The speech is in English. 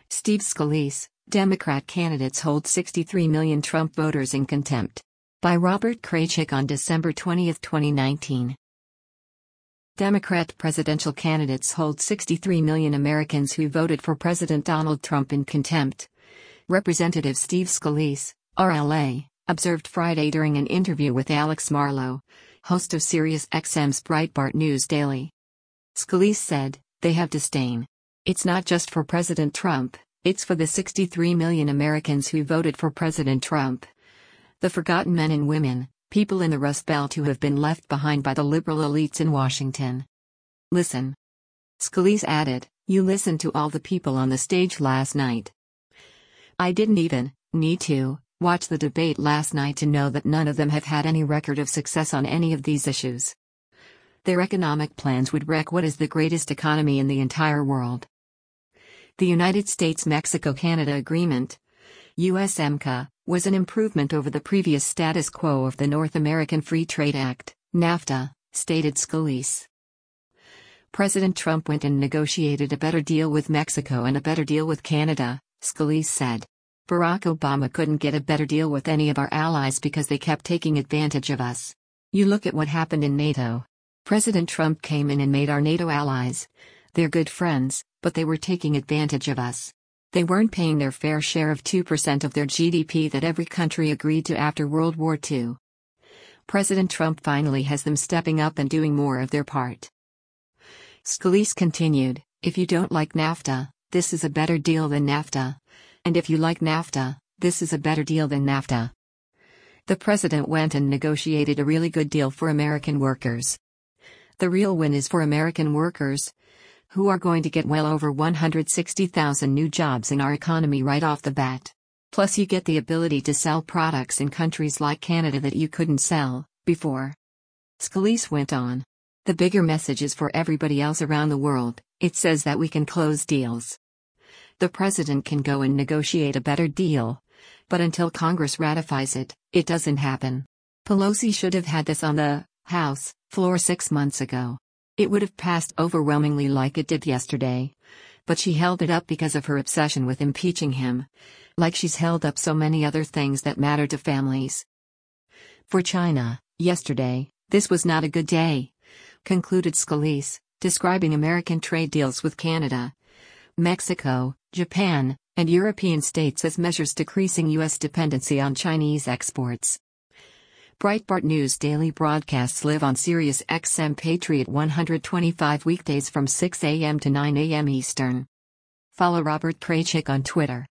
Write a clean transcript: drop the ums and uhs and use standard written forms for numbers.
Steve Scalise, Democrat candidates hold 63 million Trump voters in contempt. By Robert Kraychik on December 20, 2019. Democrat presidential candidates hold 63 million Americans who voted for President Donald Trump in contempt. Representative Steve Scalise, RLA, observed Friday during an interview with Alex Marlow, host of SiriusXM's Breitbart News Daily. Scalise said, "They have disdain. It's not just for President Trump, it's for the 63 million Americans who voted for President Trump. The forgotten men and women, people in the Rust Belt who have been left behind by the liberal elites in Washington. Listen." Scalise added, "You listened to all the people on the stage last night. I didn't even need to watch the debate last night to know that none of them have had any record of success on any of these issues. Their economic plans would wreck what is the greatest economy in the entire world." The United States-Mexico-Canada Agreement, USMCA, was an improvement over the previous status quo of the North American Free Trade Act, NAFTA, stated Scalise. President Trump went and negotiated a better deal with Mexico and a better deal with Canada, Scalise said. Barack Obama couldn't get a better deal with any of our allies because they kept taking advantage of us. You look at what happened in NATO. President Trump came in and made our NATO allies. They're good friends, but they were taking advantage of us. They weren't paying their fair share of 2% of their GDP that every country agreed to after World War II. President Trump finally has them stepping up and doing more of their part. Scalise continued, "If you don't like NAFTA, this is a better deal than NAFTA. And if you like NAFTA, this is a better deal than NAFTA." The president went and negotiated a really good deal for American workers. The real win is for American workers, who are going to get well over 160,000 new jobs in our economy right off the bat. Plus you get the ability to sell products in countries like Canada that you couldn't sell before. Scalise went on. "The bigger message is for everybody else around the world. It says that we can close deals. The president can go and negotiate a better deal, but until Congress ratifies it, it doesn't happen. Pelosi should have had this on the House floor 6 months ago. It would have passed overwhelmingly like it did yesterday. But she held it up because of her obsession with impeaching him, like she's held up so many other things that matter to families. For China, yesterday, this was not a good day," concluded Scalise, describing American trade deals with Canada, Mexico, Japan, and European states as measures decreasing U.S. dependency on Chinese exports. Breitbart News Daily broadcasts live on SiriusXM Patriot 125 weekdays from 6 a.m. to 9 a.m. Eastern. Follow Robert Kraychik on Twitter.